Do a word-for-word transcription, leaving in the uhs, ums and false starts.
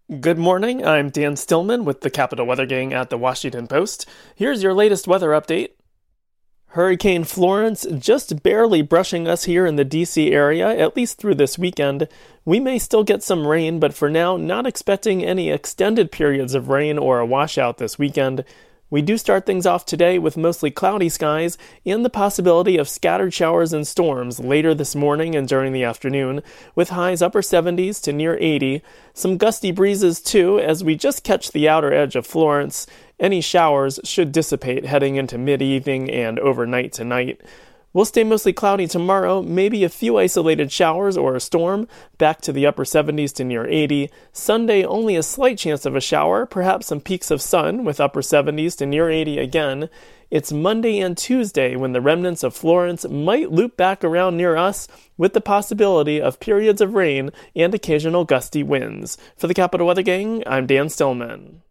Good morning, I'm Dan Stillman with the Capital Weather Gang at the Washington Post. Here's your latest weather update. Hurricane Florence just barely brushing us here in the D C area, at least through this weekend. We may still get some rain, but for now, not expecting any extended periods of rain or a washout this weekend. We do start things off today with mostly cloudy skies and the possibility of scattered showers and storms later this morning and during the afternoon, with highs upper seventies to near eighty. Some gusty breezes too, as we just catch the outer edge of Florence. Any showers should dissipate heading into mid-evening and overnight tonight. We'll stay mostly cloudy tomorrow, maybe a few isolated showers or a storm, back to the upper seventies to near eighty. Sunday, only a slight chance of a shower, perhaps some peaks of sun with upper seventies to near eighty again. It's Monday and Tuesday when the remnants of Florence might loop back around near us, with the possibility of periods of rain and occasional gusty winds. For the Capital Weather Gang, I'm Dan Stillman.